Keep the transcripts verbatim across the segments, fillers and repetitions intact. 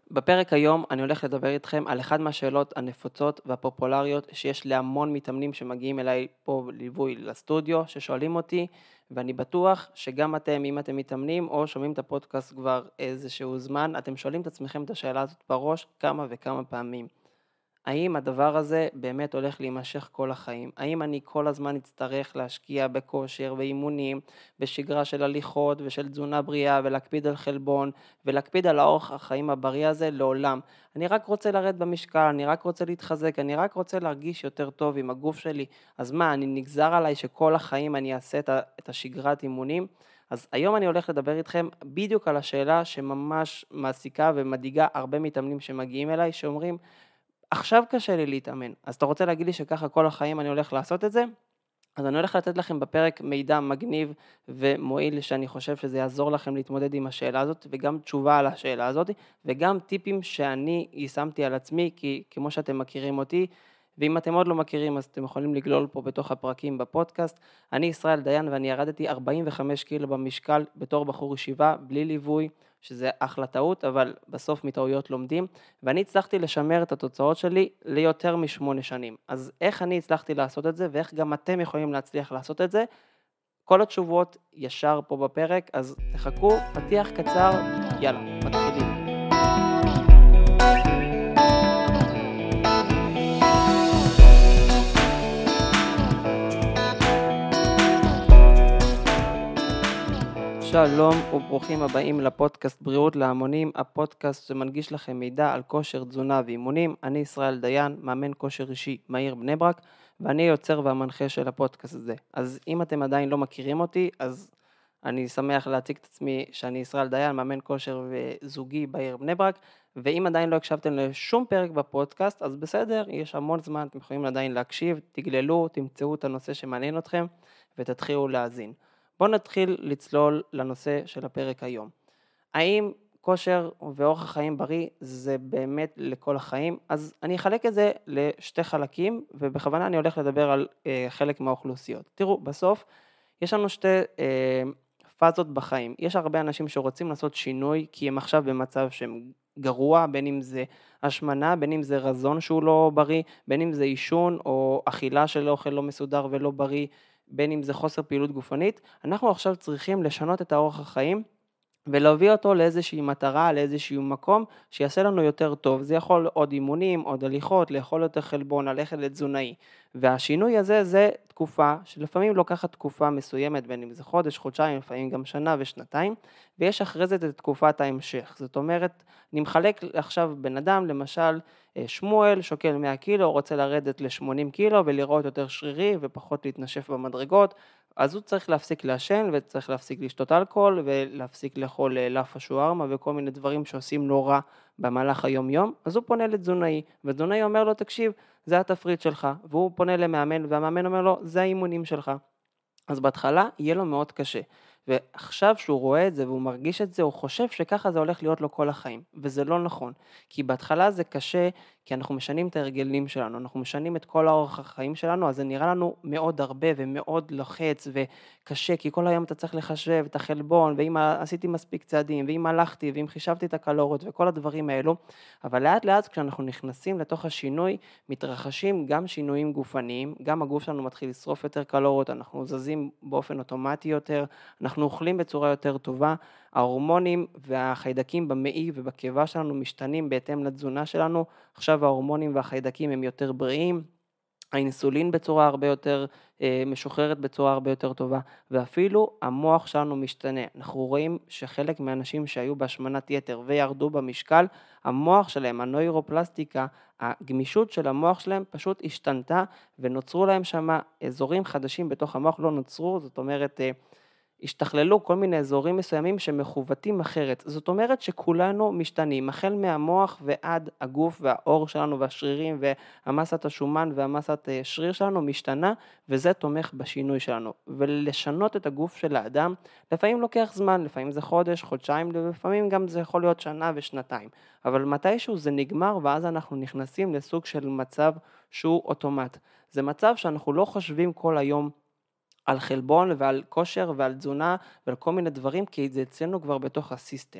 בפרק היום אני הולך לדבר איתכם על אחד מהשאלות הנפוצות והפופולריות שיש להמון מתאמנים שמגיעים אליי פה ליווי לסטודיו, ששואלים אותי, ואני בטוח שגם אתם, אם אתם מתאמנים או שומעים את הפודקאסט כבר איזשהו זמן, אתם שואלים את עצמכם את השאלה הזאת בראש כמה וכמה פעמים. האם הדבר הזה באמת הולך להימשך כל החיים? האם אני כל הזמן אצטרך להשקיע בכושר ואימונים, בשגרה של הליכות ושל תזונה בריאה ולהקפיד על חלבון ולהקפיד על האורח החיים הבריא הזה לעולם? אני רק רוצה לרדת במשקל, אני רק רוצה להתחזק, אני רק רוצה להרגיש יותר טוב עם הגוף שלי. אז מה, אני נגזר עליי שכל החיים אני אעשה את ה- את השגרת אימונים? אז היום אני הולך לדבר איתכם בדיוק על השאלה שממש מעסיקה ומדאיגה הרבה מתאמנים שמגיעים אליי, שאומרים, עכשיו קשה לי להתאמן, אז אתה רוצה להגיד לי שככה כל החיים אני הולך לעשות את זה? אז אני הולך לתת לכם בפרק מידע מגניב ומועיל שאני חושב שזה יעזור לכם להתמודד עם השאלה הזאת, וגם תשובה על השאלה הזאת, וגם טיפים שאני יישמתי על עצמי, כי כמו שאתם מכירים אותי, ואם אתם עוד לא מכירים אז אתם יכולים לגלול פה בתוך הפרקים בפודקאסט. אני ישראל דיין ואני ירדתי ארבעים וחמש קילו במשקל בתור בחור ישיבה, בלי ליווי, שזה אחלה טעות, אבל בסוף מטעויות לומדים, ואני הצלחתי לשמר את התוצאות שלי ליותר משמונה שנים. אז איך אני הצלחתי לעשות את זה, ואיך גם אתם יכולים להצליח לעשות את זה? כל התשובות ישר פה בפרק, אז תחכו, פתיח קצר, יאללה, מתחילים. שלום וברוכים הבאים לפודקאסט בריאות להמונים, הפודקאסט שמנגיש לכם מידע על כושר, תזונה ואימונים. אני ישראל דיין, מאמן כושר אישי מהעיר בני ברק, ואני יוצר והמנחה של הפודקאסט הזה. אז אם אתם עדיין לא מכירים אותי, אז אני שמח להציג את עצמי שאני ישראל דיין, מאמן כושר וזוגי בעיר בני ברק, ואם עדיין לא הקשבתם לשום פרק בפודקאסט, אז בסדר, יש המון זמן, אתם יכולים עדיין להקשיב, תגללו, תמצאו את הנושא שמעניין אתכם ותתחילו להאזין. בואו נתחיל לצלול לנושא של הפרק היום. האם כושר ואורח החיים בריא זה באמת לכל החיים? אז אני אחלק את זה לשתי חלקים, ובכוונה אני הולך לדבר על אה, חלק מהאוכלוסיות. תראו, בסוף יש לנו שתי אה, פאזות בחיים. יש הרבה אנשים שרוצים לעשות שינוי, כי הם עכשיו במצב שהם גרוע, בין אם זה השמנה, בין אם זה רזון שהוא לא בריא, בין אם זה עישון או אכילה של אוכל לא מסודר ולא בריא, בין אם זה חוסר פעילות גופנית. אנחנו עכשיו צריכים לשנות את האורח החיים, ולהביא אותו לאיזושהי מטרה, לאיזשהו מקום, שיעשה לנו יותר טוב. זה יכול עוד אימונים, עוד הליכות, לאכול יותר חלבון, ללכת לתזונאי. והשינוי הזה זה תקופה, שלפעמים לוקחת תקופה מסוימת, בין אם זה חודש, חודשיים, לפעמים גם שנה ושנתיים, ויש אחרי זה את תקופת ההמשך. זאת אומרת, אני מחלק עכשיו בן אדם, למשל, שמואל, שוקל מאה קילו, רוצה לרדת ל-שמונים קילו, ולראות יותר שרירי, ופחות להתנשף במדרגות, אז הוא צריך להפסיק לעשן, וצריך להפסיק לשתות אלכוהול, ולהפסיק לאכול לאפה שוארמה, וכל מיני דברים שעושים לא רע במהלך היום יום. אז הוא פונה לתזונאי, ותזונאי אומר לו, תקשיב, זה התפריט שלך, והוא פונה למאמן, והמאמן אומר לו, זה האימונים שלך. אז בהתחלה יהיה לו מאוד קשה, ועכשיו שהוא רואה את זה והוא מרגיש את זה, הוא חושב שככה זה הולך להיות לו כל החיים, וזה לא נכון, כי בהתחלה זה קשה, כי אנחנו משנים את ההרגלים שלנו, אנחנו משנים את כל האורח החיים שלנו, אז זה נראה לנו מאוד הרבה ומאוד לוחץ וקשה, כי כל היום אתה צריך לחשב את החלבון, ואם עשיתי מספיק צעדים, ואם הלכתי, ואם חישבתי את הקלוריות וכל הדברים האלו, אבל לאט לאט כשאנחנו נכנסים לתוך השינוי, מתרחשים גם שינויים גופניים, גם הגוף שלנו מתחיל לשרוף יותר קלוריות, אנחנו זזים באופן אוטומטי יותר, אנחנו אוכלים בצורה יותר טובה, ההורמונים והחיידקים במעי ובקיבה שלנו משתנים בהתאם לתזונה שלנו, עכשיו ההורמונים והחיידקים הם יותר בריאים, האינסולין בצורה הרבה יותר אה, משוחררת בצורה הרבה יותר טובה, ואפילו המוח שלנו משתנה. אנחנו רואים שחלק מהאנשים שהיו בהשמנת יתר וירדו במשקל, המוח שלהם, הנוירופלסטיקה, הגמישות של המוח שלהם פשוט השתנתה, ונוצרו להם שם אזורים חדשים בתוך המוח, לא נוצרו, זאת אומרת, אה, השתכללו כל מיני אזורים מסוימים שמחוותים אחרת. זאת אומרת שכולנו משתנים, החל מהמוח ועד הגוף והאור שלנו והשרירים והמסת השומן והמסת שריר שלנו משתנה, וזה תומך בשינוי שלנו. ולשנות את הגוף של האדם, לפעמים לוקח זמן, לפעמים זה חודש, חודשיים, לפעמים גם זה יכול להיות שנה ושנתיים. אבל מתישהו זה נגמר, ואז אנחנו נכנסים לסוג של מצב שהוא אוטומט. זה מצב שאנחנו לא חושבים כל היום על חלבון ועל כושר ועל תזונה ועל כל מיני דברים, כי זה אצלנו כבר בתוך הסיסטם.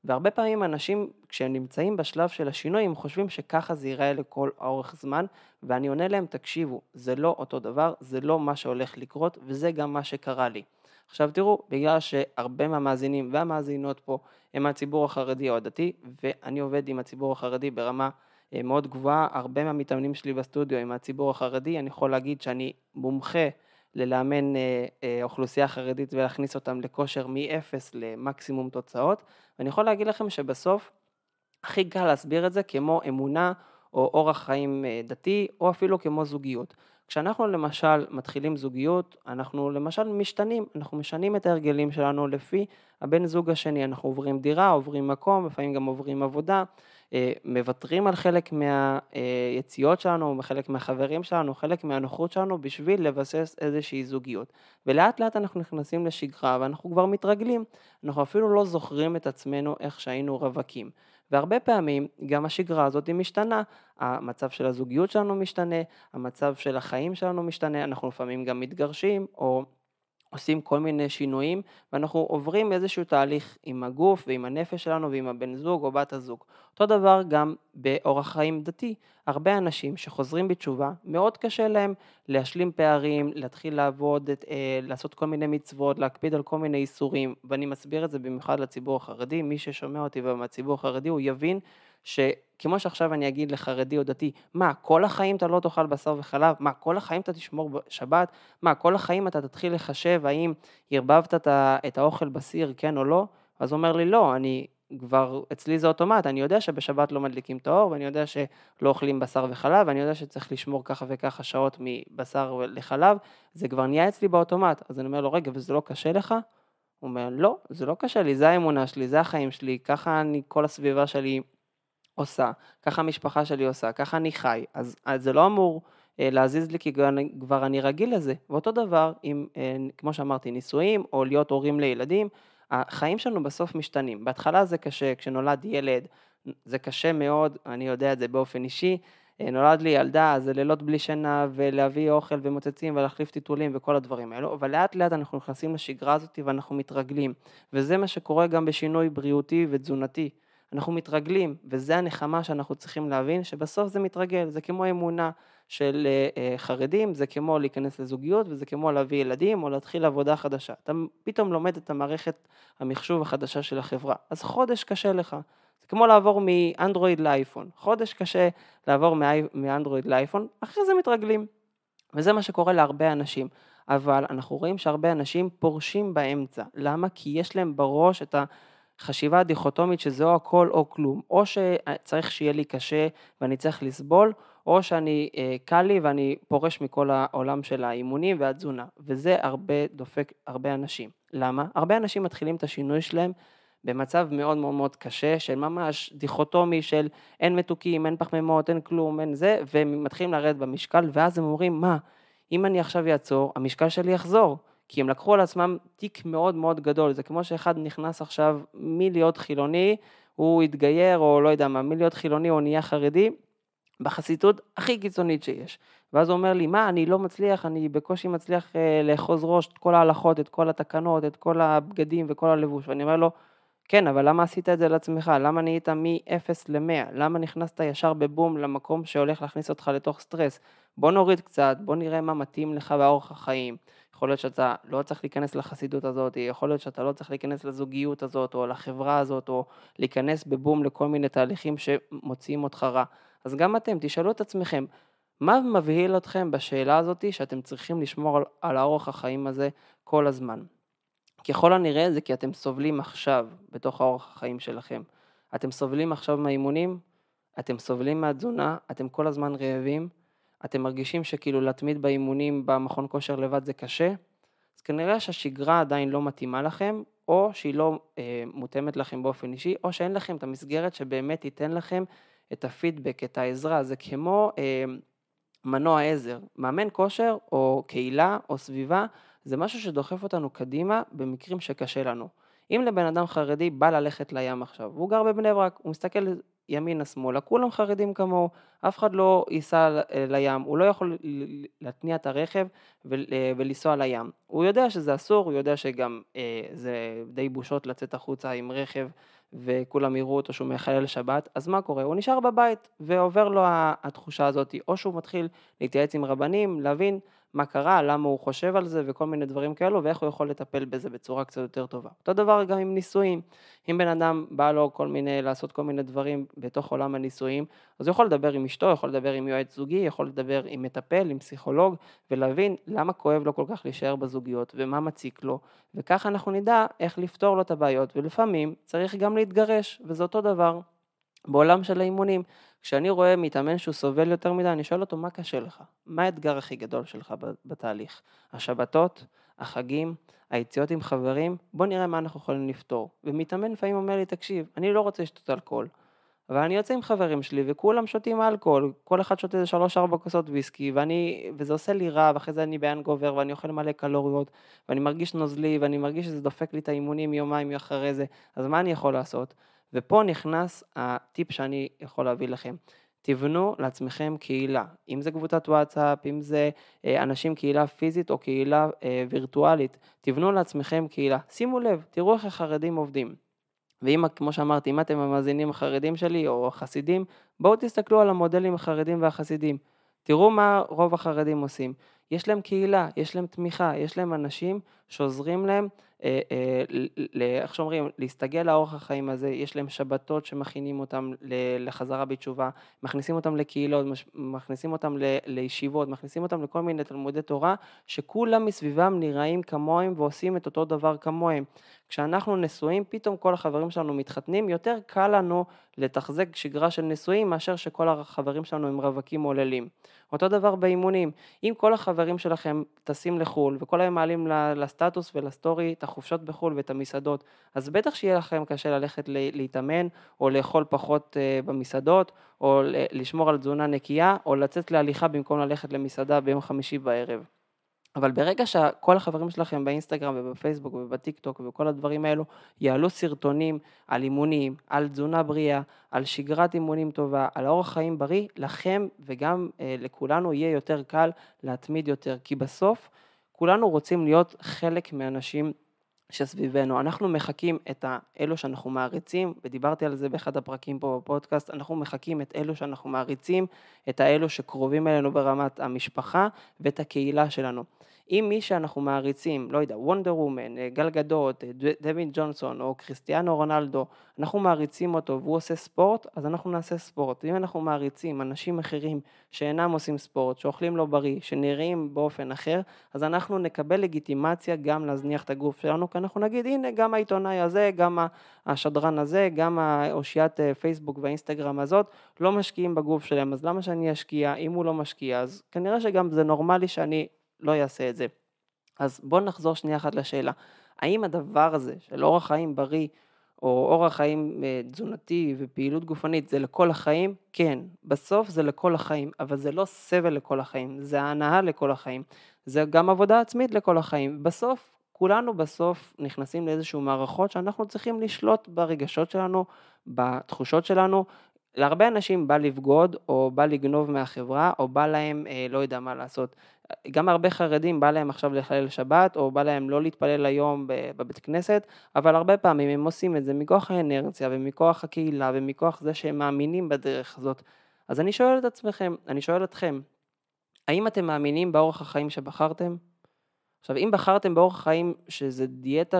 והרבה פעמים אנשים, כשהם נמצאים בשלב של השינוי, הם חושבים שככה זה ייראה לכל אורך זמן, ואני עונה להם, תקשיבו, זה לא אותו דבר, זה לא מה שהולך לקרות, וזה גם מה שקרה לי. עכשיו תראו, בגלל שהרבה מהמאזינים והמאזינות פה הם מהציבור החרדי או הדתי, ואני עובד עם הציבור החרדי ברמה אה, מאוד גבוהה, הרבה מהמתאמנים שלי בסטודיו הם מהציבור החרדי, אני יכול להגיד שאני מומחה ללאמן אה, אה, אוכלוסייה חרדית ולהכניס אותם לכושר מ-אפס למקסימום תוצאות, ואני יכול להגיד לכם שבסוף הכי קל להסביר את זה כמו אמונה או אורח חיים אה, דתי או אפילו כמו זוגיות. כשאנחנו למשל מתחילים זוגיות, אנחנו למשל משתנים, אנחנו משנים את ההרגלים שלנו לפי הבן זוג השני, אנחנו עוברים דירה, עוברים מקום, לפעמים גם עוברים עבודה, אה, מוותרים על חלק מהיציאות שלנו, חלק מהחברים שלנו, חלק מהנוחות שלנו, בשביל לבסס איזושהי זוגיות. ולאט לאט אנחנו נכנסים לשגרה, ואנחנו כבר מתרגלים, אנחנו אפילו לא זוכרים את עצמנו איך שהיינו רווקים. והרבה פעמים גם השגרה הזאת היא משתנה, המצב של הזוגיות שלנו משתנה, המצב של החיים שלנו משתנה, אנחנו לפעמים גם מתגרשים או עושים כל מיני שינויים, ואנחנו עוברים איזשהו תהליך עם הגוף ועם הנפש שלנו ועם הבן זוג או בת הזוג. אותו דבר גם באורח חיים דתי, הרבה אנשים שחוזרים בתשובה, מאוד קשה להם להשלים פערים, להתחיל לעבוד, אה, לעשות כל מיני מצוות, להקפיד על כל מיני איסורים, ואני מסביר את זה במיוחד לציבור החרדי, מי ששומע אותי מהציבור החרדי הוא יבין שכמו שעכשיו אני אגיד לחרדי או דתי, מה, כל החיים אתה לא תאכל בשר וחלב? מה, כל החיים אתה תשמור בשבת? מה, כל החיים אתה תתחיל לחשב האם הרבבת את האוכל בסיר, כן או לא? אז הוא אומר לי, לא, אני כבר, אצלי זה אוטומט, אני יודע שבשבת לא מדליקים את האור, ואני יודע שלא אוכלים בשר וחלב, ואני יודע שצריך לשמור ככה וככה שעות מבשר לחלב, זה כבר נהיה אצלי באוטומט. אז אני אומר לו, רגע, וזה לא קשה לך? הוא אומר, לא, זה לא קשה לי, זה האמונה שלי, זה החיים שלי, ככה אני, כל הסביבה שלי עושה, ככה המשפחה שלי עושה, ככה אני חי, אז, אז זה לא אמור אה, להזיז לי כי כבר, כבר אני רגיל לזה. ואותו דבר עם, אה, כמו שאמרתי, נישואים או להיות הורים לילדים, החיים שלנו בסוף משתנים. בהתחלה זה קשה, כשנולד ילד, זה קשה מאוד, אני יודע את זה באופן אישי, אה, נולד לי ילדה, זה לילות בלי שינה ולהביא אוכל ומוצצים ולהחליף טיטולים וכל הדברים האלו, אבל לאט לאט אנחנו נכנסים לשגרה הזאת ואנחנו מתרגלים, וזה מה שקורה גם בשינוי בריאותי ותזונתי. אנחנו מתרגלים, וזה הנחמה שאנחנו צריכים להבין, שבסוף זה מתרגל, זה כמו אמונה של חרדים, זה כמו להיכנס לזוגיות, וזה כמו להביא ילדים, או להתחיל עבודה חדשה. אתה פתאום לומד את המערכת המחשוב החדשה של החברה, אז חודש קשה לך, זה כמו לעבור מאנדרואיד לאייפון, חודש קשה לעבור מאנדרואיד לאייפון, אחרי זה מתרגלים, וזה מה שקורה להרבה אנשים, אבל אנחנו רואים שהרבה אנשים פורשים באמצע, למה? כי יש להם בראש את ה... חשיבה דיכוטומית שזה או הכל או כלום, או שצריך שיהיה לי קשה ואני צריך לסבול, או שאני אה, קל לי ואני פורש מכל העולם של האימונים והתזונה, וזה הרבה דופק הרבה אנשים. למה? הרבה אנשים מתחילים את השינוי שלהם במצב מאוד מאוד מאוד קשה, של ממש דיכוטומי של אין מתוקים, אין פחמימות, אין כלום, אין זה, והם מתחילים לרדת במשקל, ואז הם אומרים, מה, אם אני עכשיו יעצור, המשקל שלי יחזור. כי הם לקחו על עצמם תיק מאוד מאוד גדול, זה כמו שאחד נכנס עכשיו מלהיות חילוני, הוא התגייר או לא יודע מה, מלהיות חילוני או נהיה חרדי, בחסידות הכי קיצונית שיש. ואז הוא אומר לי, מה, אני לא מצליח, אני בקושי מצליח אה, לאחוז ראש את כל ההלכות, את כל התקנות, את כל הבגדים וכל הלבוש, ואני אומר לו, כן, אבל למה עשית את זה לעצמך? למה נהיית מ-אפס ל-מאה? למה נכנסת ישר בבום למקום שהולך להכניס אותך לתוך סטרס? בוא נוריד קצת, בוא נראה מה מתאים לך באורח החיים. יכול להיות שאתה לא צריך להיכנס לחסידות הזאת, יכול להיות שאתה לא צריך להיכנס לזוגיות הזאת, או לחברה הזאת, או להיכנס בבום לכל מיני תהליכים שמוציאים אותך רע. אז גם אתם, תשאלו את עצמכם, מה מבהיל אתכם בשאלה הזאת שאתם צריכים לשמור על, על האורח החיים הזה כל הזמן? ככל הנראה זה כי אתם סובלים עכשיו בתוך האורח החיים שלכם. אתם סובלים עכשיו מהאימונים, אתם סובלים מהתזונה, אתם כל הזמן רעבים, אתם מרגישים שכאילו להתמיד באימונים במכון כושר לבד זה קשה, אז כנראה שהשגרה עדיין לא מתאימה לכם, או שהיא לא אה, מותאמת לכם באופן אישי, או שאין לכם את המסגרת שבאמת ייתן לכם את הפידבק, את העזרה. זה כמו אה, מנוע עזר, מאמן כושר או קהילה או סביבה, זה משהו שדוחף אותנו קדימה במקרים שקשה לנו. אם לבן אדם חרדי בא ללכת לים עכשיו, והוא גר בבני ברק, הוא מסתכל ימינה שמאלה, כולם חרדים כמוהו, אף אחד לא ייסע לים, הוא לא יכול להתניע את הרכב ולנסוע לים. הוא יודע שזה אסור, הוא יודע שגם אה, זה די בושות לצאת החוצה עם רכב, וכולם יראו אותו שהוא מחלל שבת, אז מה קורה? הוא נשאר בבית, ועובר לו התחושה הזאת, או שהוא מתחיל להתייעץ עם רבנים, להבין מה קרה, למה הוא חושב על זה, וכל מיני דברים כאלו, ואיך הוא יכול לטפל בזה בצורה קצת יותר טובה. אותו דבר גם עם נישואים, אם בן אדם בא לו כל מיני, לעשות כל מיני דברים בתוך עולם הנישואים, אז הוא יכול לדבר עם אשתו, יכול לדבר עם יועץ זוגי, יכול לדבר עם מטפל, עם פסיכולוג, ולהבין למה כואב לו כל כך להישאר בזוגיות, ומה מציק לו, וככה אנחנו נדע איך לפתור לו את הבעיות, ולפעמים צריך גם להתגרש, וזה אותו דבר בעולם של האימונים. כשאני רואה מתאמן שהוא סובל יותר מדי, אני שואל אותו, מה קשה לך? מה האתגר הכי גדול שלך בתהליך? השבתות, החגים, היציאות עם חברים, בוא נראה מה אנחנו יכולים לפתור. ומתאמן לפעמים אומר לי, תקשיב, אני לא רוצה לשתות אלכוהול, אבל אני יוצא עם חברים שלי, וכולם שותים אלכוהול, כל אחד שותה שלוש ארבע כוסות ויסקי, ואני, וזה עושה לי רע, ואחרי זה אני באן גובר, ואני אוכל מלא קלוריות, ואני מרגיש נוזלי, ואני מרגיש שזה דופק לי את האימונים יומיים אחרי זה, אז מה אני יכול לעשות? ופה נכנס הטיפ שאני יכול להביא לכם. תבנו לעצמכם קהילה, אם זה קבוצת וואטסאפ, אם זה אנשים קהילה פיזית או קהילה וירטואלית, תבנו לעצמכם קהילה. שימו לב, תראו איך החרדים עובדים. ואם, כמו שאמרתי, אם אתם המאזינים החרדים שלי או החסידים, בואו תסתכלו על המודלים החרדים והחסידים. תראו מה רוב החרדים עושים. יש להם קהילה, יש להם תמיכה, יש להם אנשים שעוזרים להם, אה, אה, איך שאומרים, להסתגל לאורח החיים הזה, יש להם שבתות שמכינים אותם לחזרה בתשובה, מכניסים אותם לקהילות, מכניסים אותם לישיבות, מכניסים אותם לכל מיני תלמודי תורה, שכולם מסביבם נראים כמוהם ועושים את אותו דבר כמוהם. כשאנחנו נשואים, פתאום כל החברים שלנו מתחתנים, יותר קל לנו לתחזק שגרה של נשואים, מאשר שכל החברים שלנו הם רווקים עוללים. אותו דבר באימונים, אם כל החברים שלכם טסים לחול, וכל היום מעלים לסטטוס ולסטורי את החופשות בחול ואת המסעדות, אז בטח שיהיה לכם קשה ללכת להתאמן, או לאכול פחות במסעדות, או לשמור על תזונה נקייה, או לצאת להליכה במקום ללכת למסעדה ביום חמישי בערב. אבל ברגע שכל החברים שלכם באינסטגרם ובפייסבוק ובטיק טוק וכל הדברים האלו יעלו סרטונים על אימונים, על תזונה בריאה, על שגרת אימונים טובה, על אורח חיים בריא, לכם וגם אה, לכולנו יהיה יותר קל להתמיד יותר, כי בסוף כולנו רוצים להיות חלק מאנשים שסביבנו. אנחנו מחכים את האלו שאנחנו מעריצים, ודיברתי על זה באחד הפרקים פה בפודקאסט, אנחנו מחכים את אלו שאנחנו מעריצים, את האלו שקרובים אלינו ברמת המשפחה ואת הקהילה שלנו. אם מי שאנחנו מעריצים, לא יודע, וונדר וומן, גל גדות, דווין ג'ונסון או קריסטיאנו רונלדו, אנחנו מעריצים אותו והוא עושה ספורט, אז אנחנו נעשה ספורט. אם אנחנו מעריצים אנשים אחרים שאינם עושים ספורט, שאוכלים לא בריא, שנראים באופן אחר, אז אנחנו נקבל לגיטימציה גם להזניח את הגוף שלנו, כי אנחנו נגיד, הנה גם העיתונאי הזה, גם השדרן הזה, גם האושיית פייסבוק והאינסטגרם הזאת, לא משקיעים בגוף שלהם, אז למה שאני אשקיע? אם הוא לא משקיע, אז כנראה שגם זה נורמלי שאני לא יעשה את זה. אז בואו נחזור שנייה אחת לשאלה, האם הדבר הזה של אורח חיים בריא, או אורח חיים תזונתי ופעילות גופנית, זה לכל החיים? כן, בסוף זה לכל החיים, אבל זה לא סבל לכל החיים, זה ההנאה לכל החיים, זה גם עבודה עצמית לכל החיים. בסוף, כולנו בסוף נכנסים לאיזשהו מערכות שאנחנו צריכים לשלוט ברגשות שלנו, בתחושות שלנו. להרבה אנשים בא לבגוד, או בא לגנוב מהחברה, או בא להם, אה, לא יודע מה לעשות. גם הרבה חרדים בא להם עכשיו לחלל שבת, או בא להם לא להתפלל היום בבית כנסת, אבל הרבה פעמים הם עושים את זה מכוח האנרציה, ומכוח הקהילה, ומכוח זה שהם מאמינים בדרך הזאת. אז אני שואל את עצמכם, אני שואל אתכם, האם אתם מאמינים באורח החיים שבחרתם? עכשיו, אם בחרתם באורח חיים שזה דיאטה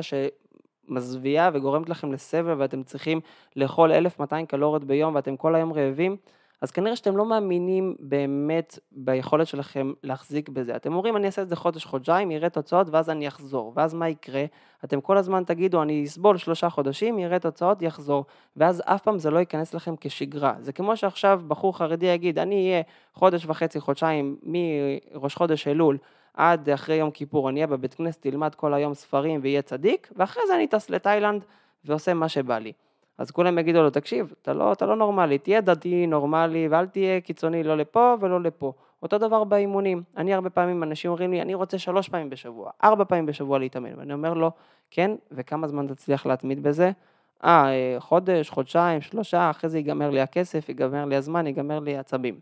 שמזוויעה וגורמת לכם לסבל, ואתם צריכים לאכול אלף ומאתיים קלוריות ביום, ואתם כל היום רעבים, אז כנראה שאתם לא מאמינים באמת ביכולת שלכם להחזיק בזה. אתם אומרים, אני אעשה את זה חודש, חודשיים, יראה תוצאות, ואז אני אחזור. ואז מה יקרה? אתם כל הזמן תגידו, אני אסבול שלושה חודשים, יראה תוצאות, יחזור. ואז אף פעם זה לא ייכנס לכם כשגרה. זה כמו שעכשיו בחור חרדי יגיד, אני אהיה חודש וחצי, חודשיים, מראש חודש אלול, עד אחרי יום כיפור, אני אהיה בבית כנסת, תלמד כל היום ספרים ויהיה צדיק, ואחרי זה אני טס לתאילנד ועושה מה שבא לי. אז כולם יגידו לו, תקשיב, אתה לא, אתה לא נורמלי, תהיה דתי נורמלי, ואל תהיה קיצוני לא לפה ולא לפה. אותו דבר באימונים. אני הרבה פעמים, אנשים אומרים לי, אני רוצה שלוש פעמים בשבוע, ארבע פעמים בשבוע להתאמן, ואני אומר לו, כן, וכמה זמן תצליח להתמיד בזה? אה, חודש, חודשיים, שלושה, אחרי זה ייגמר לי הכסף, ייגמר לי הזמן, ייגמר לי עצבים.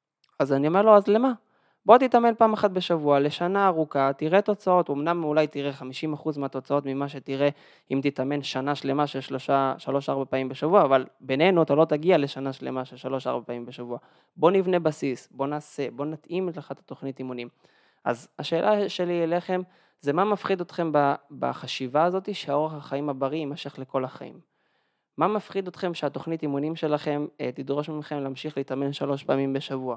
אז אני אומר לו, אז למה? בוא תתאמן פעם אחת בשבוע, לשנה ארוכה, תראה תוצאות, אמנם אולי תראה חמישים אחוז מהתוצאות ממה שתראה אם תתאמן שנה שלמה של שלושה, שלוש, ארבע פעמים בשבוע, אבל בינינו אתה לא תגיע לשנה שלמה של שלוש, ארבע פעמים בשבוע. בוא נבנה בסיס, בוא נעשה, בוא נתאים לך את התוכנית אימונים. אז השאלה שלי אליכם, זה מה מפחיד אתכם בחשיבה הזאת שהאורח החיים הבריא יימשך לכל החיים? מה מפחיד אתכם שהתוכנית אימונים שלכם תדרוש ממכם להמשיך להתאמן שלוש פעמים בשבוע?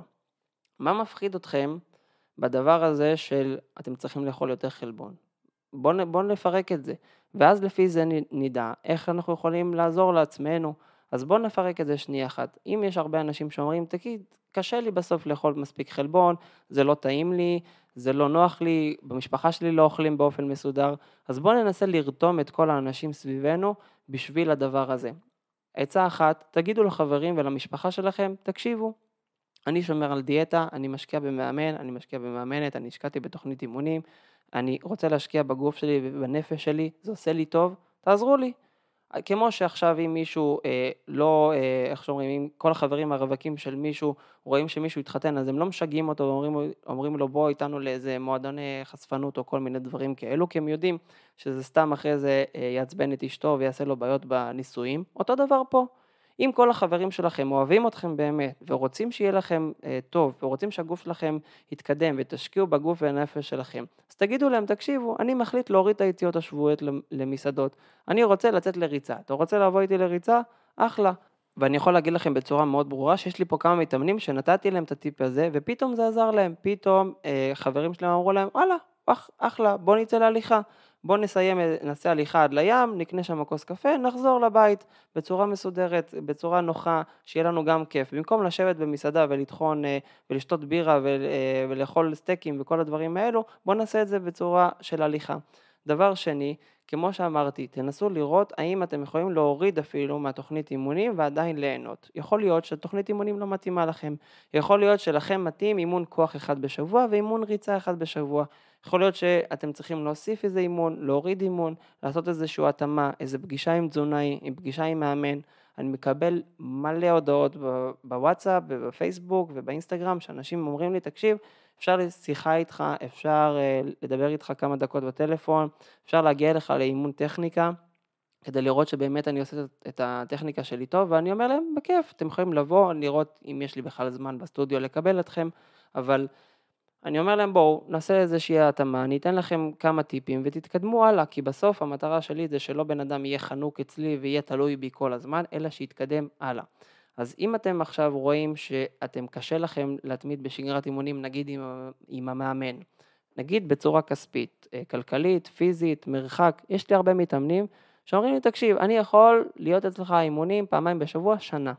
מה מפחיד אתכם בדבר הזה של אתם צריכים לאכול יותר חלבון? בואו בוא נפרק את זה, ואז לפי זה נדע איך אנחנו יכולים לעזור לעצמנו. אז בואו נפרק את זה שנייה אחת. אם יש הרבה אנשים שאומרים, תגיד, קשה לי בסוף לאכול מספיק חלבון, זה לא טעים לי, זה לא נוח לי, במשפחה שלי לא אוכלים באופן מסודר, אז בואו ננסה לרתום את כל האנשים סביבנו בשביל הדבר הזה. עצה אחת, תגידו לחברים ולמשפחה שלכם, תקשיבו, אני שומר על דיאטה, אני משקיע במאמן, אני משקיע במאמנת, אני השקעתי בתוכנית אימונים, אני רוצה להשקיע בגוף שלי ובנפש שלי, זה עושה לי טוב, תעזרו לי. כמו שעכשיו אם מישהו אה, לא, אה, איך שאומרים, אם כל החברים הרווקים של מישהו רואים שמישהו התחתן, אז הם לא משגעים אותו ואומרים אומרים לו בוא איתנו לאיזה מועדון חשפנות או כל מיני דברים כאלו, כי הם יודעים שזה סתם אחרי זה אה, יעצבן את אשתו ויעשה לו בעיות בנישואים. אותו דבר פה. אם כל החברים שלכם אוהבים אתכם באמת, ורוצים שיהיה לכם אה, טוב, ורוצים שהגוף שלכם יתקדם, ותשקיעו בגוף והנפש שלכם, אז תגידו להם, תקשיבו, אני מחליט להוריד את היציאות השבועיות למסעדות, אני רוצה לצאת לריצה, אתה רוצה לבוא איתי לריצה? אחלה. ואני יכול להגיד לכם בצורה מאוד ברורה, שיש לי פה כמה מתאמנים שנתתי להם את הטיפ הזה, ופתאום זה עזר להם, פתאום אה, חברים שלהם אמרו להם, וואלה, אח, אחלה, בוא נצא להליכה. בוא נסיים, נעשה הליכה עד לים, נקנה שם כוס קפה, נחזור לבית בצורה מסודרת, בצורה נוחה, שיהיה לנו גם כיף. במקום לשבת במסעדה ולטחון ולשתות בירה ולאכול סטייקים וכל הדברים האלו, בוא נעשה את זה בצורה של הליכה. דבר שני, כמו שאמרתי, תנסו לראות האם אתם יכולים להוריד אפילו מהתוכנית אימונים ועדיין ליהנות. יכול להיות שתוכנית אימונים לא מתאימה לכם. יכול להיות שלכם מתאים אימון כוח אחד בשבוע ואימון ריצה אחד בשבוע. יכול להיות שאתם צריכים להוסיף איזה אימון, להוריד אימון, לעשות איזושהי התאמה, איזו פגישה עם תזונאי, פגישה עם מאמן. אני מקבל מלא הודעות בוואטסאפ ובפייסבוק ובאינסטגרם, שאנשים אומרים לי, תקשיב, אפשר לשיחה איתך, אפשר לדבר איתך כמה דקות בטלפון, אפשר להגיע אליך לאימון טכניקה, כדי לראות שבאמת אני עושה את הטכניקה שלי טוב, ואני אומר להם, בכיף, אתם יכולים לבוא, לראות אם יש לי בכלל זמן בסטודיו לקבל אתכם, אבל אני אומר להם, בואו, נעשה איזושהי התאמה, אני אתן לכם כמה טיפים ותתקדמו הלאה, כי בסוף המטרה שלי זה שלא בן אדם יהיה חנוק אצלי ויהיה תלוי בי כל הזמן, אלא שיתקדם הלאה. אז אם אתם עכשיו רואים שאתם קשה לכם להתמיד בשגרת אימונים, נגיד עם, עם המאמן, נגיד בצורה כספית, כלכלית, פיזית, מרחק, יש לי הרבה מתאמנים שאומרים לי, תקשיב, אני יכול להיות אצלך אימונים פעמיים בשבוע, שנה.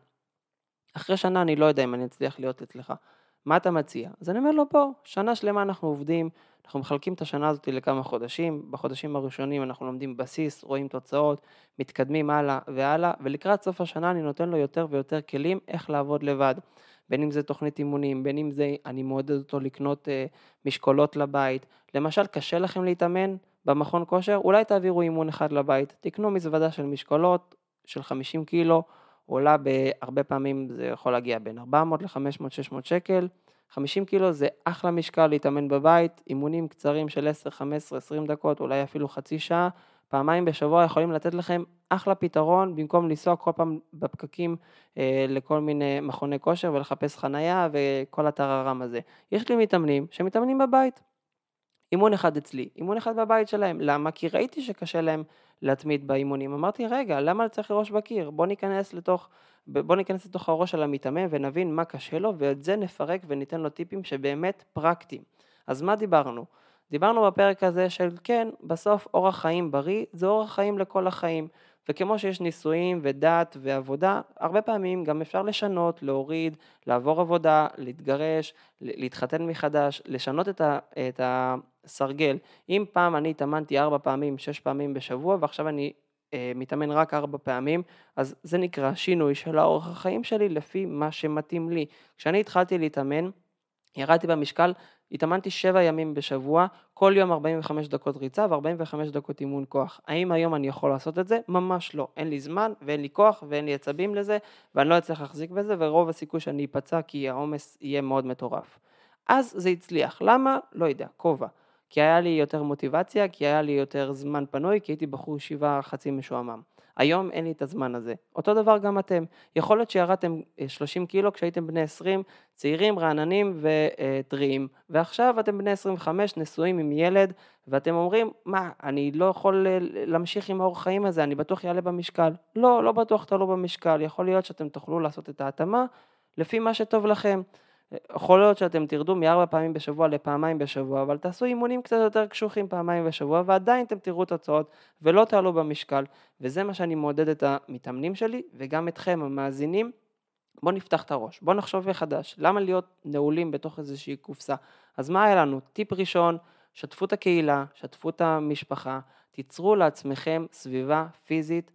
אחרי שנה אני לא יודע אם אני אצליח להיות אצלך. מה אתה מציע? אז אני אומר לו פה, שנה שלמה אנחנו עובדים, אנחנו מחלקים את השנה הזאת לכמה חודשים, בחודשים הראשונים אנחנו לומדים בסיס, רואים תוצאות, מתקדמים הלאה והלאה, ולקראת סוף השנה אני נותן לו יותר ויותר כלים איך לעבוד לבד, בין אם זה תוכנית אימונים, בין אם זה אני מעודד אותו לקנות אה, משקולות לבית, למשל קשה לכם להתאמן במכון כושר, אולי תעבירו אימון אחד לבית, תקנו מזוודה של משקולות של חמישים קילו, עולה בהרבה פעמים, זה יכול להגיע בין ארבע מאות ל-חמש מאות שש מאות שקל, חמישים קילו זה אחלה משקל להתאמן בבית, אימונים קצרים של עשר, חמש עשרה, עשרים דקות, אולי אפילו חצי שעה, פעמיים בשבוע יכולים לתת לכם אחלה פתרון, במקום לנסוע כל פעם בפקקים אה, לכל מיני מכוני כושר ולחפש חנייה וכל הטררם הזה. יש לי מתאמנים שמתאמנים בבית, אימון אחד אצלי, אימון אחד בבית שלהם, למה? כי ראיתי שקשה להם להתמיד באימונים, אמרתי רגע, למה צריך ראש בקיר? בוא ניכנס לתוך, בוא ניכנס לתוך הראש של המתאמן ונבין מה קשה לו, ואת זה נפרק וניתן לו טיפים שבאמת פרקטיים. אז מה דיברנו? דיברנו בפרק הזה של כן, בסוף אורח חיים בריא, זה אורח חיים לכל החיים, וכמו שיש ניסויים ודת ועבודה, הרבה פעמים גם אפשר לשנות, להוריד, לעבור עבודה, להתגרש, להתחתן מחדש, לשנות את ה, את הסרגל. אם פעם אני התאמנתי ארבע פעמים, שש פעמים בשבוע, ועכשיו אני אה, מתאמן רק ארבע פעמים, אז זה נקרא שינוי של האורח החיים שלי לפי מה שמתאים לי. כשאני התחלתי להתאמן, ירדתי במשקל התאמנתי שבע ימים בשבוע, כל יום ארבעים וחמש דקות ריצה ו-ארבעים וחמש דקות אימון כוח. האם היום אני יכול לעשות את זה? ממש לא. אין לי זמן ואין לי כוח ואין לי עצבים לזה, ואני לא אצליח להחזיק בזה, ורוב הסיכוי שאני אפצע כי העומס יהיה מאוד מטורף. אז זה הצליח. למה? לא יודע, כובע. כי היה לי יותר מוטיבציה, כי היה לי יותר זמן פנוי, כי הייתי בחור ישיבה חצי משועמם. היום אין לי את הזמן הזה. אותו דבר גם אתם. יכול להיות שירדתם שלושים קילו כשהייתם בני עשרים, צעירים, רעננים וטריים, ועכשיו אתם בני עשרים וחמש, נשואים עם ילד, ואתם אומרים, מה, אני לא יכול להמשיך עם האורח חיים הזה, אני בטוח יעלה במשקל. לא, לא בטוח תעלו במשקל. יכול להיות שאתם תוכלו לעשות את ההתאמה לפי מה שטוב לכם. יכול להיות שאתם תרדו מארבע פעמים בשבוע לפעמיים בשבוע, אבל תעשו אימונים קצת יותר קשוחים פעמיים בשבוע, ועדיין אתם תראו תוצאות ולא תעלו במשקל, וזה מה שאני מעודד את המתאמנים שלי, וגם אתכם המאזינים. בואו נפתח את הראש, בואו נחשוב מחדש, למה להיות נעולים בתוך איזושהי קופסה? אז מה היה לנו? טיפ ראשון, שתפו את הקהילה, שתפו את המשפחה, תיצרו לעצמכם סביבה פיזית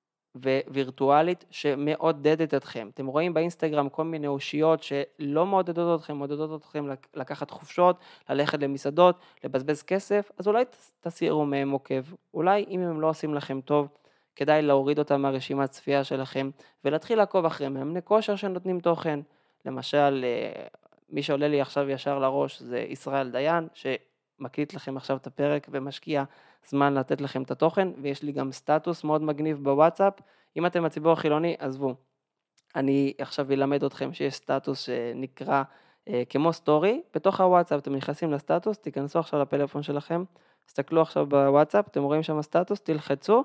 ווירטואלית שמעודדת אתכם. אתם רואים באינסטגרם כל מיני אושיות שלא מעודדות אתכם, מעודדות אתכם לקחת חופשות, ללכת למסעדות, לבזבז כסף, אז אולי תסירו מהם עוקב. אולי אם הם לא עושים לכם טוב, כדאי להוריד אותם מהרשימת צפייה שלכם, ולהתחיל לעקוב אחרי מאמני כושר שנותנים תוכן. למשל, מי שעולה לי עכשיו ישר לראש זה ישראל דיין, שמקליט לכם עכשיו את הפרק ומשקיע זמן לתת לכם את התוכן, ויש לי גם סטטוס מאוד מגניב בוואטסאפ. אם אתם הציבור החילוני, עזבו. אני עכשיו אלמד אתכם שיש סטטוס שנקרא אה, כמו סטורי, בתוך הוואטסאפ אתם נכנסים לסטטוס, תיכנסו עכשיו לפלאפון שלכם, תסתכלו עכשיו בוואטסאפ, אתם רואים שם סטטוס, תלחצו,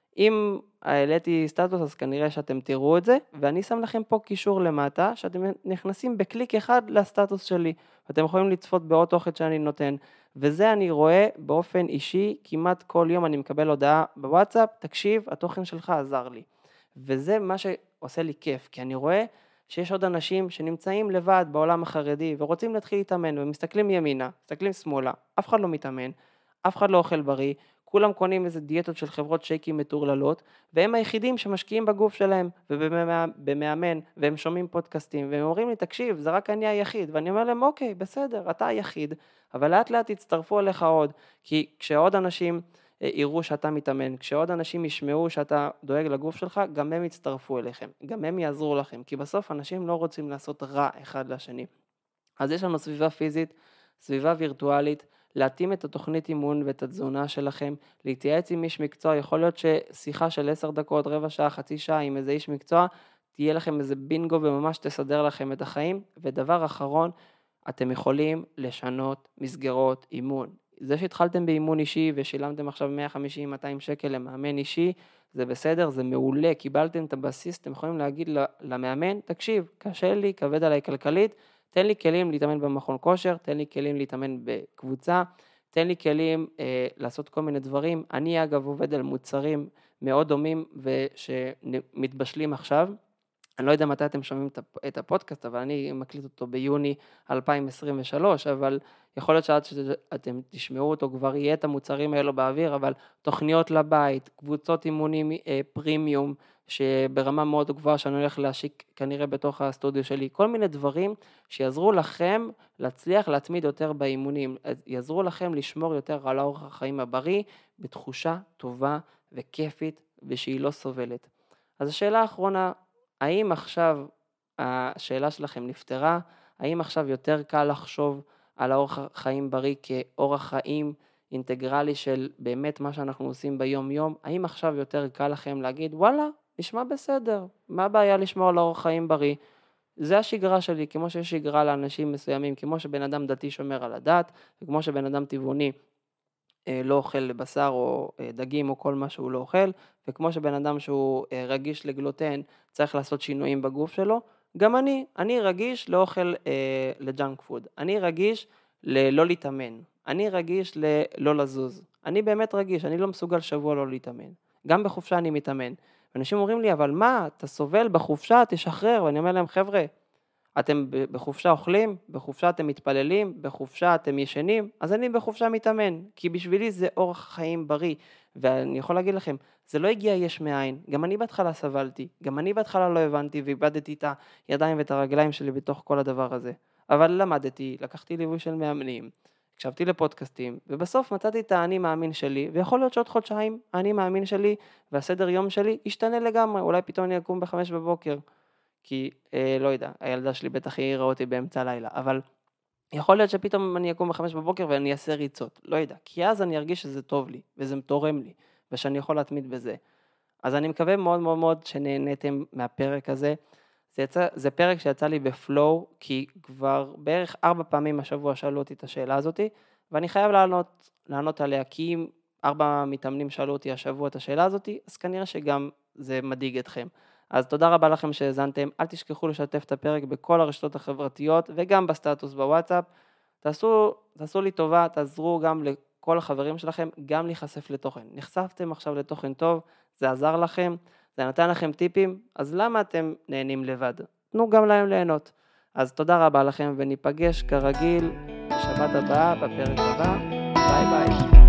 אם העליתי סטטוס אז כנראה שאתם תראו את זה, ואני שם לכם פה קישור למטה, שאתם נכנסים בקליק אחד לסטטוס שלי, ואתם יכולים לצפות בעוד תוכן שאני נותן, וזה אני רואה באופן אישי, כמעט כל יום אני מקבל הודעה בוואטסאפ, תקשיב, התוכן שלך עזר לי. וזה מה שעושה לי כיף, כי אני רואה שיש עוד אנשים שנמצאים לבד בעולם החרדי, ורוצים להתחיל להתאמן, ומסתכלים ימינה, מסתכלים שמאלה, אף אחד לא מתאמן, אף אחד לא אוכל בריא, כולם קונים איזה דיאטות של חברות שייקים מטורללות, והם היחידים שמשקיעים בגוף שלהם, ובמאמן, והם שומעים פודקאסטים, והם אומרים לי, תקשיב, זה רק אני היחיד, ואני אומר להם, אוקיי, בסדר, אתה היחיד, אבל לאט לאט יצטרפו אליך עוד, כי כשעוד אנשים יראו שאתה מתאמן, כשעוד אנשים ישמעו שאתה דואג לגוף שלך, גם הם יצטרפו אליכם, גם הם יעזרו לכם, כי בסוף אנשים לא רוצים לעשות רע אחד לשני. אז יש לנו סביבה פיזית, סביבה וירטואלית, להתאים את התוכנית אימון ואת התזונה שלכם, להתייעץ עם איש מקצוע, יכול להיות ששיחה של עשר דקות, רבע שעה, חצי שעה עם איזה איש מקצוע, תהיה לכם איזה בינגו וממש תסדר לכם את החיים. ודבר אחרון, אתם יכולים לשנות מסגרות אימון. זה שהתחלתם באימון אישי ושילמתם עכשיו מאה חמישים מאתיים שקל למאמן אישי, זה בסדר, זה מעולה, קיבלתם את הבסיס, אתם יכולים להגיד למאמן, תקשיב, קשה לי, כבד עליי כלכלית, תן לי כלים להתאמן במכון כושר, תן לי כלים להתאמן בקבוצה, תן לי כלים אה, לעשות כל מיני דברים. אני אגב עובד על מוצרים מאוד דומים ושמתבשלים עכשיו, אני לא יודע מתי אתם שומעים את הפודקאסט, אבל אני מקליט אותו ביוני אלפיים עשרים ושלוש, אבל יכול להיות שעד שאתם תשמעו אותו כבר יהיה את המוצרים האלו באוויר, אבל תוכניות לבית, קבוצות אימונים אה, פרימיום, שברמה מאוד גבוהה שאני הולך להשיק כנראה בתוך הסטודיו שלי, כל מיני דברים שיעזרו לכם להצליח להתמיד יותר באימונים, יעזרו לכם לשמור יותר על האורח החיים הבריא, בתחושה טובה וכיפית ושהיא לא סובלת. אז השאלה האחרונה, האם עכשיו השאלה שלכם נפתרה? האם עכשיו יותר קל לחשוב על האורח חיים בריא כאורח חיים אינטגרלי של באמת מה שאנחנו עושים ביום יום? האם עכשיו יותר קל לכם להגיד, וואלה, נשמע בסדר, מה הבעיה לשמור על אורח חיים בריא? זה השגרה שלי, כמו שיש שגרה לאנשים מסוימים, כמו שבן אדם דתי שומר על הדת, וכמו שבן אדם טבעוני לא אוכל בשר או דגים או כל מה שהוא לא אוכל, וכמו שבן אדם שהוא רגיש לגלוטן צריך לעשות שינויים בגוף שלו, גם אני, אני רגיש לא אוכל אה, לג'אנק פוד, אני רגיש ללא להתאמן, אני רגיש ללא לזוז, אני באמת רגיש, אני לא מסוגל שבוע לא להתאמן, גם בחופשה אני מתאמן, אנשים אומרים לי, אבל מה, אתה סובל בחופשה, תשחרר, ואני אומר להם, חבר'ה, אתם בחופשה אוכלים, בחופשה אתם מתפללים, בחופשה אתם ישנים, אז אני בחופשה מתאמן, כי בשבילי זה אורח חיים בריא, ואני יכול להגיד לכם, זה לא הגיע יש מאין, גם אני בהתחלה סבלתי, גם אני בהתחלה לא הבנתי, ואיבדתי את הידיים ואת הרגליים שלי בתוך כל הדבר הזה, אבל למדתי, לקחתי ליווי של מאמנים, הקשבתי לפודקאסטים, ובסוף מצאתי את האני מאמין שלי, ויכול להיות שעוד חודשיים האני מאמין שלי והסדר יום שלי ישתנה לגמרי, אולי פתאום אני אקום בחמש בבוקר, כי אה, לא יודע, הילדה שלי בטח העירה אותי באמצע הלילה, אבל יכול להיות שפתאום אני אקום בחמש בבוקר ואני אעשה ריצות, לא יודע, כי אז אני ארגיש שזה טוב לי, וזה תורם לי, ושאני יכול להתמיד בזה. אז אני מקווה מאוד מאוד מאוד שנהניתם מהפרק הזה. זה, יצא, זה פרק שיצא לי בפלואו, כי כבר בערך ארבע פעמים השבוע שאלו אותי את השאלה הזאת, ואני חייב לענות, לענות עליה, כי אם ארבע מתאמנים שאלו אותי השבוע את השאלה הזאת, אז כנראה שגם זה מדאיג אתכם. אז תודה רבה לכם שהזנתם, אל תשכחו לשתף את הפרק בכל הרשתות החברתיות, וגם בסטטוס בוואטסאפ. תעשו, תעשו לי טובה, תעזרו גם לכל החברים שלכם, גם להיחשף לתוכן. נחשפתם עכשיו לתוכן טוב, זה עזר לכם, זה נתן לכם טיפים, אז למה אתם נהנים לבד? תנו גם להם ליהנות. אז תודה רבה לכם, וניפגש כרגיל בשבת הבאה, בפרק הבא. ביי ביי.